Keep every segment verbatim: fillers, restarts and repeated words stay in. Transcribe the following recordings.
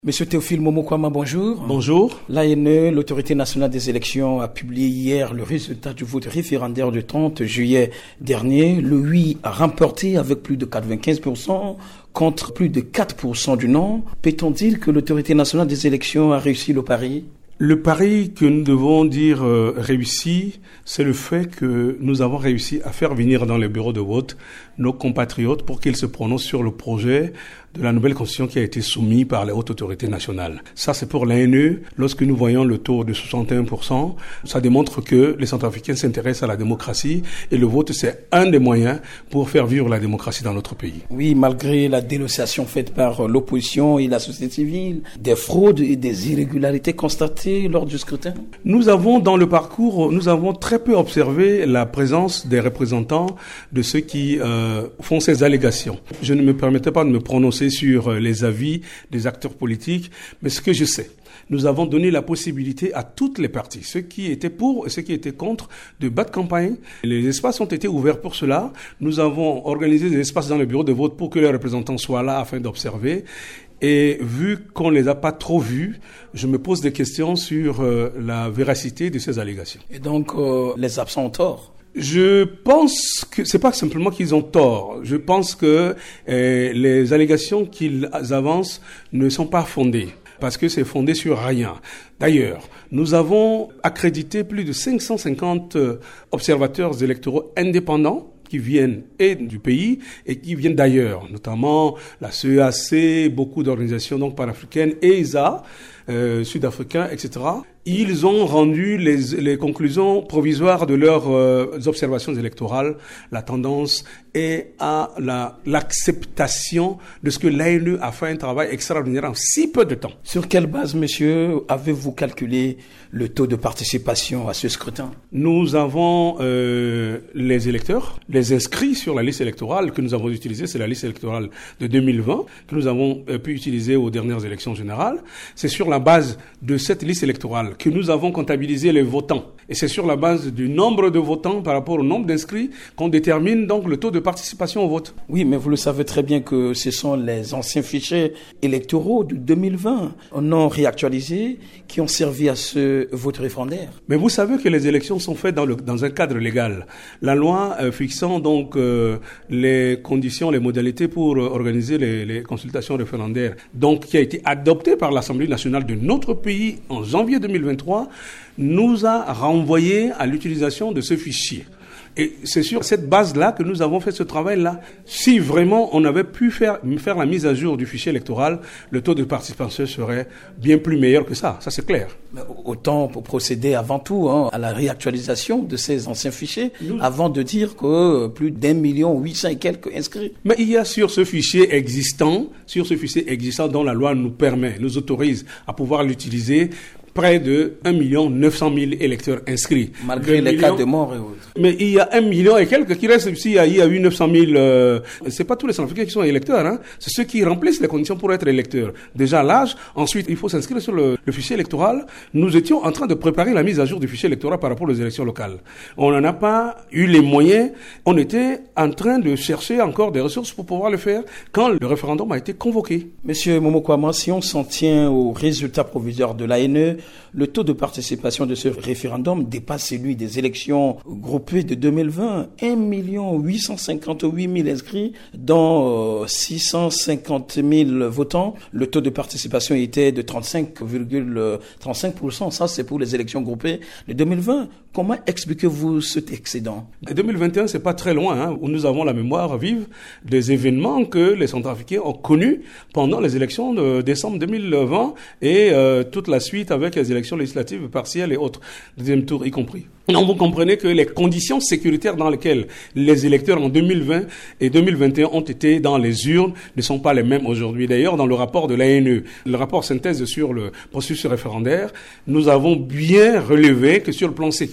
Monsieur Théophile Momokwama, bonjour. Bonjour. L'A N E, l'Autorité nationale des élections, a publié hier le résultat du vote référendaire du trente juillet dernier. Le oui a remporté avec plus de quatre-vingt-quinze pour cent contre plus de quatre pour cent du non. Peut-on dire que l'Autorité nationale des élections a réussi le pari ? Le pari que nous devons dire euh, réussi, c'est le fait que nous avons réussi à faire venir dans les bureaux de vote nos compatriotes pour qu'ils se prononcent sur le projet de la nouvelle constitution qui a été soumise par les hautes autorités nationales. Ça, c'est pour l'A N E. Lorsque nous voyons le taux de soixante et un pour cent, ça démontre que les Centrafricains s'intéressent à la démocratie et le vote, c'est un des moyens pour faire vivre la démocratie dans notre pays. Oui, malgré la dénonciation faite par l'opposition et la société civile, des fraudes et des irrégularités constatées lors du scrutin. Nous avons, dans le parcours, nous avons très peu observé la présence des représentants de ceux qui euh, font ces allégations. Je ne me permettais pas de me prononcer sur les avis des acteurs politiques, mais ce que je sais, nous avons donné la possibilité à toutes les parties, ceux qui étaient pour et ceux qui étaient contre, de battre campagne. Les espaces ont été ouverts pour cela. Nous avons organisé des espaces dans le bureau de vote pour que les représentants soient là afin d'observer. Et vu qu'on ne les a pas trop vus, je me pose des questions sur euh, la véracité de ces allégations. Et donc, euh, les absents ont tort ? Je pense que c'est pas simplement qu'ils ont tort. Je pense que euh, les allégations qu'ils avancent ne sont pas fondées, parce que c'est fondé sur rien. D'ailleurs, nous avons accrédité plus de cinq cent cinquante observateurs électoraux indépendants qui viennent et du pays et qui viennent d'ailleurs, notamment la C E A C, beaucoup d'organisations donc panafricaines, E S A, euh, sud-africains, et cetera. Ils ont rendu les, les conclusions provisoires de leurs euh, observations électorales. La tendance est à la, l'acceptation de ce que l'A N E a fait un travail extraordinaire en si peu de temps. Sur quelle base, monsieur, avez-vous calculé le taux de participation à ce scrutin ? Nous avons euh, les électeurs, les inscrits sur la liste électorale que nous avons utilisée, c'est la liste électorale de deux mille vingt, que nous avons euh, pu utiliser aux dernières élections générales. C'est sur la base de cette liste électorale que nous avons comptabilisé les votants. Et c'est sur la base du nombre de votants par rapport au nombre d'inscrits qu'on détermine donc le taux de participation au vote. Oui, mais vous le savez très bien que ce sont les anciens fichiers électoraux de deux mille vingt, non réactualisés, qui ont servi à ce vote référendaire. Mais vous savez que les élections sont faites dans, le, dans un cadre légal. La loi euh, fixant donc euh, les conditions, les modalités pour euh, organiser les, les consultations référendaires, donc qui a été adoptée par l'Assemblée nationale de notre pays en janvier deux mille vingt-trois, nous a renvoyé à l'utilisation de ce fichier. Et c'est sur cette base-là que nous avons fait ce travail-là. Si vraiment on avait pu faire, faire la mise à jour du fichier électoral, le taux de participation serait bien plus meilleur que ça. Ça, c'est clair. Mais autant pour procéder avant tout hein, à la réactualisation de ces anciens fichiers, nous, avant de dire que plus d'un million huit cents et quelques inscrits. Mais il y a sur ce fichier existant, sur ce fichier existant dont la loi nous permet, nous autorise à pouvoir l'utiliser, près de un million neuf cent mille électeurs inscrits. Malgré les millions, cas de mort et autres. Mais il y a un million et quelques qui restent ici. Il y a eu neuf cent mille. Euh, c'est pas tous les Centrafricains qui sont électeurs. Hein. C'est ceux qui remplissent les conditions pour être électeurs. Déjà l'âge. Ensuite, il faut s'inscrire sur le, le fichier électoral. Nous étions en train de préparer la mise à jour du fichier électoral par rapport aux élections locales. On n'en a pas eu les moyens. On était en train de chercher encore des ressources pour pouvoir le faire quand le référendum a été convoqué. Monsieur Momokwama, si on s'en tient aux résultats provisoires de l'A N E, le taux de participation de ce référendum dépasse celui des élections groupées de deux mille vingt. un million huit cent cinquante-huit mille inscrits, dont six cent cinquante mille votants. Le taux de participation était de trente-cinq virgule trente-cinq pour cent. Ça, c'est pour les élections groupées de deux mille vingt. Comment expliquez-vous cet excédent ? deux mille vingt et un, c'est pas très loin, hein, où nous avons la mémoire vive des événements que les Centrafricains ont connus pendant les élections de décembre deux mille vingt et euh, toute la suite avec les élections législatives partielles et autres, deuxième tour y compris. Donc vous comprenez que les conditions sécuritaires dans lesquelles les électeurs en deux mille vingt et deux mille vingt et un ont été dans les urnes ne sont pas les mêmes aujourd'hui. D'ailleurs, dans le rapport de l'A N E, le rapport synthèse sur le processus référendaire, nous avons bien relevé que sur le plan sécuritaire,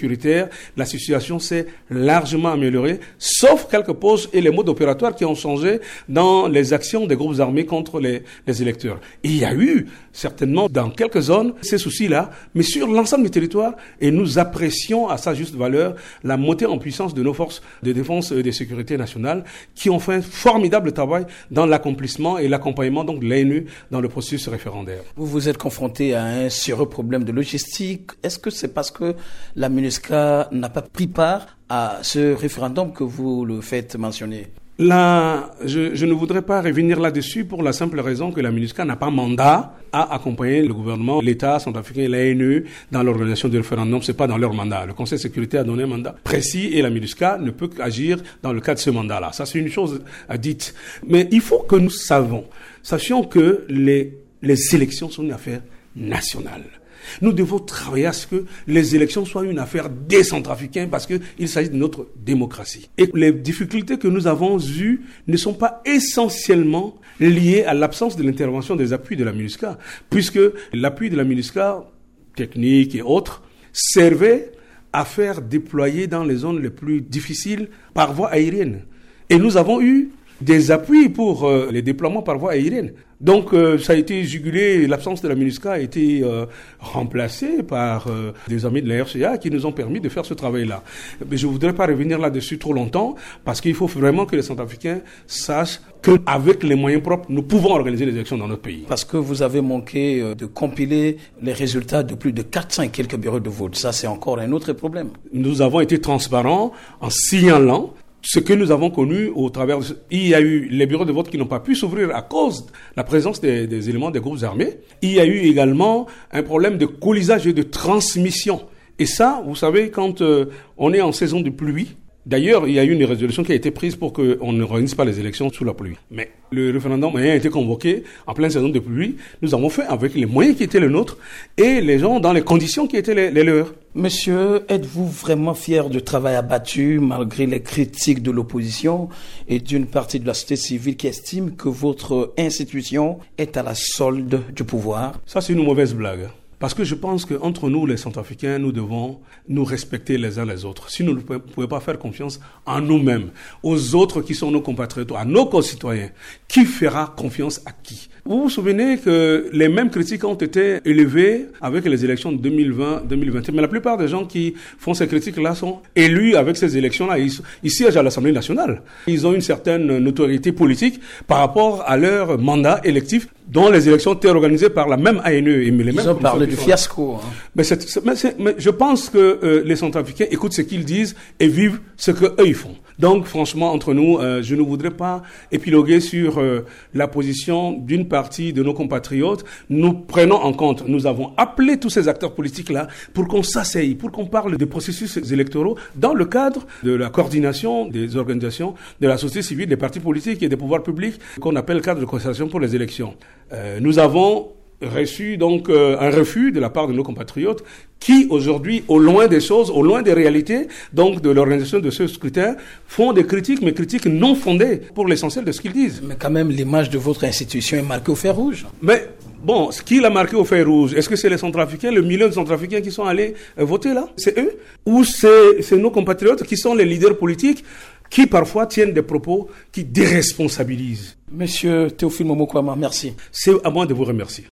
sécuritaire, la situation s'est largement améliorée, sauf quelques postes et les modes opératoires qui ont changé dans les actions des groupes armés contre les, les électeurs. Et il y a eu, certainement, dans quelques zones, ces soucis-là, mais sur l'ensemble du territoire, et nous apprécions à sa juste valeur la montée en puissance de nos forces de défense et de sécurité nationale, qui ont fait un formidable travail dans l'accomplissement et l'accompagnement donc, de l'A N U dans le processus référendaire. Vous vous êtes confronté à un sérieux problème de logistique. Est-ce que c'est parce que la MINUSCA n'a pas pris part à ce référendum que vous le faites mentionner? Là, je, je ne voudrais pas revenir là-dessus pour la simple raison que la MINUSCA n'a pas mandat à accompagner le gouvernement, l'État centrafricain et l'A N U dans l'organisation du référendum. C'est pas dans leur mandat. Le Conseil de sécurité a donné un mandat précis et la MINUSCA ne peut qu'agir dans le cadre de ce mandat-là. Ça, c'est une chose à dire. Mais il faut que nous savons, sachions que les, les élections sont une affaire nationale. Nous devons travailler à ce que les élections soient une affaire des Centrafricains parce qu'il s'agit de notre démocratie. Et les difficultés que nous avons eues ne sont pas essentiellement liées à l'absence de l'intervention des appuis de la MINUSCA, puisque l'appui de la MINUSCA, technique et autres, servait à faire déployer dans les zones les plus difficiles par voie aérienne. Et nous avons eu des appuis pour euh, les déploiements par voie aérienne. Donc euh, ça a été jugulé, l'absence de la MINUSCA a été euh, remplacée par euh, des amis de la R C A qui nous ont permis de faire ce travail-là. Mais je ne voudrais pas revenir là-dessus trop longtemps parce qu'il faut vraiment que les Centrafricains sachent qu'avec les moyens propres, nous pouvons organiser les élections dans notre pays. Parce que vous avez manqué euh, de compiler les résultats de plus de quatre cents et quelques bureaux de vote. Ça, c'est encore un autre problème. Nous avons été transparents en signalant ce que nous avons connu au travers de... Il y a eu les bureaux de vote qui n'ont pas pu s'ouvrir à cause de la présence des, des éléments des groupes armés. Il y a eu également un problème de colisage et de transmission. Et ça, vous savez, quand euh, on est en saison de pluie, d'ailleurs, il y a eu une résolution qui a été prise pour qu'on ne réunisse pas les élections sous la pluie. Mais le référendum ayant été convoqué en pleine saison de pluie, nous avons fait avec les moyens qui étaient les nôtres et les gens dans les conditions qui étaient les, les leurs. Monsieur, êtes-vous vraiment fier du travail abattu malgré les critiques de l'opposition et d'une partie de la société civile qui estime que votre institution est à la solde du pouvoir? Ça, c'est une mauvaise blague. Parce que je pense qu'entre nous, les Centrafricains, nous devons nous respecter les uns les autres. Si nous ne pouvons pas faire confiance en nous-mêmes, aux autres qui sont nos compatriotes, à nos concitoyens, qui fera confiance à qui? Vous vous souvenez que les mêmes critiques ont été élevées avec les élections de deux mille vingt deux mille vingt et un. Mais la plupart des gens qui font ces critiques-là sont élus avec ces élections-là. Ils, ils siègent à l'Assemblée nationale. Ils ont une certaine notoriété politique par rapport à leur mandat électif dont les élections étaient organisées par la même A N E. Et les Ils mêmes ont parlé du fiasco. Hein. Mais, c'est, c'est, mais, c'est, mais je pense que euh, les Centrafricains écoutent ce qu'ils disent et vivent ce qu'eux ils font. Donc franchement, entre nous, euh, je ne voudrais pas épiloguer sur euh, la position d'une partie de nos compatriotes. Nous prenons en compte, nous avons appelé tous ces acteurs politiques-là pour qu'on s'asseye, pour qu'on parle des processus électoraux dans le cadre de la coordination des organisations de la société civile, des partis politiques et des pouvoirs publics qu'on appelle le cadre de concertation pour les élections. Euh, nous avons reçu donc euh, un refus de la part de nos compatriotes qui aujourd'hui, au loin des choses, au loin des réalités, donc de l'organisation de ce scrutin, font des critiques, mais critiques non fondées pour l'essentiel de ce qu'ils disent. Mais quand même, l'image de votre institution est marquée au fer rouge. Mais bon, ce qui l'a marqué au fer rouge, est-ce que c'est les Centrafricains, le million de Centrafricains qui sont allés euh, voter là? C'est eux? Ou c'est, c'est nos compatriotes qui sont les leaders politiques qui parfois tiennent des propos qui déresponsabilisent? Monsieur Théophile Momokwama, merci. C'est à moi de vous remercier.